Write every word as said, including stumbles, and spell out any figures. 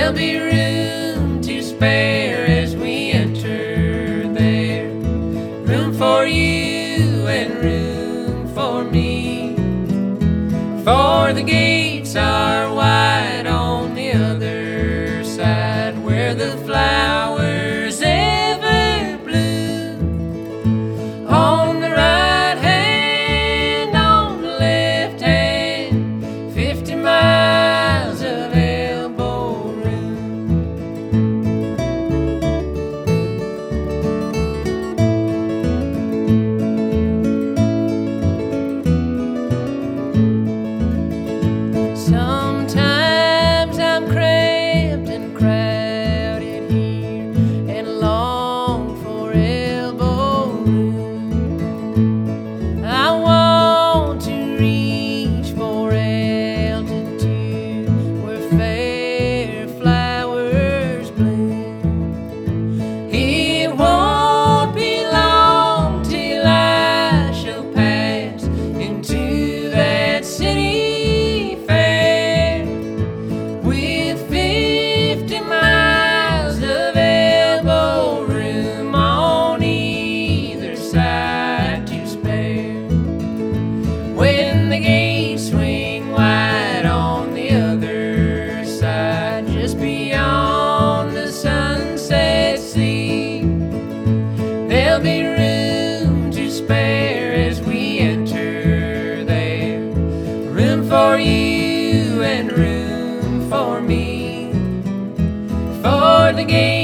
There'll be room to spare as we enter there. Room for you and room for me. For the gates are wide on the other side, where the flowers ever bloom. On the right hand, on the left hand, fifty miles of elbow room. Sometimes I'm cramped and crowded here and long for elbow room. I want to reach for altitude where fair flowers bloom. It won't be long till I shall pass into that city fair, with fifty miles of elbow room on either side to spare. When the gates swing wide on the other side, just beyond the sunset sea, there'll be room to spare as we enter there. Room for you and room for me. For the gate